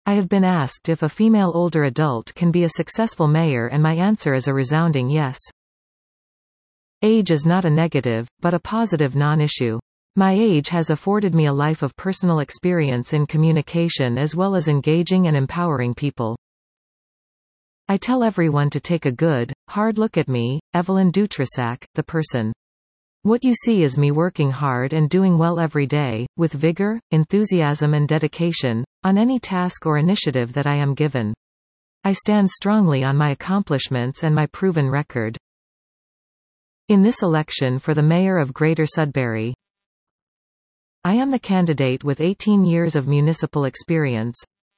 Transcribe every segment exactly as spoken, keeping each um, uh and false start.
I have been asked if a female older adult can be a successful mayor, and my answer is a resounding yes. Age is not a negative, but a positive non-issue. My age has afforded me a life of personal experience in communication as well as engaging and empowering people. I tell everyone to take a good, hard look at me, Evelyn Dutrisac, the person. What you see is me working hard and doing well every day, with vigor, enthusiasm and dedication, on any task or initiative that I am given. I stand strongly on my accomplishments and my proven record. In this election for the mayor of Greater Sudbury, I am the candidate with eighteen years of municipal experience.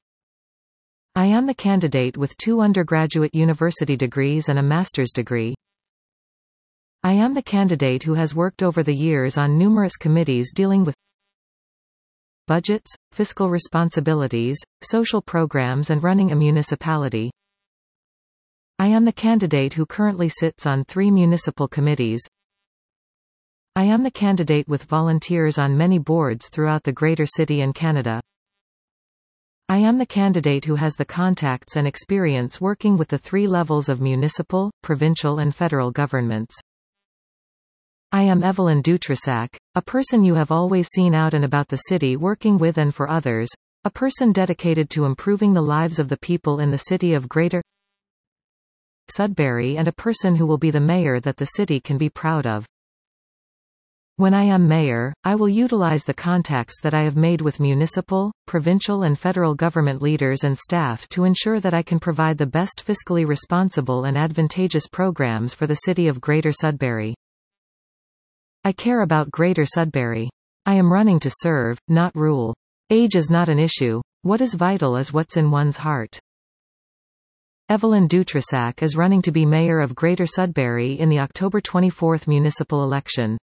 I am the candidate with two undergraduate university degrees and a master's degree. I am the candidate who has worked over the years on numerous committees dealing with budgets, fiscal responsibilities, social programs and running a municipality. I am the candidate who currently sits on three municipal committees. I am the candidate with volunteers on many boards throughout the Greater City and Canada. I am the candidate who has the contacts and experience working with the three levels of municipal, provincial and federal governments. I am Evelyn Dutrisac, a person you have always seen out and about the city working with and for others, a person dedicated to improving the lives of the people in the city of Greater Sudbury and a person who will be the mayor that the city can be proud of. When I am mayor, I will utilize the contacts that I have made with municipal, provincial and federal government leaders and staff to ensure that I can provide the best fiscally responsible and advantageous programs for the city of Greater Sudbury. I care about Greater Sudbury. I am running to serve, not rule. Age is not an issue. What is vital is what's in one's heart. Evelyn Dutrisac is running to be mayor of Greater Sudbury in the October twenty-fourth municipal election.